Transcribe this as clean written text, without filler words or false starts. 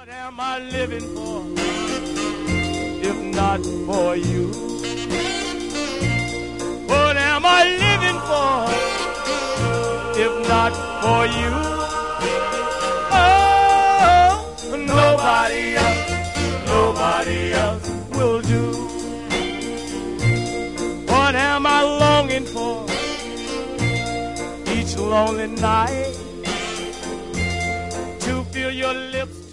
What am I living for if not for you? What am I living for if not for you? Oh, nobody else will do. What am I longing for each lonely night? To feel your lips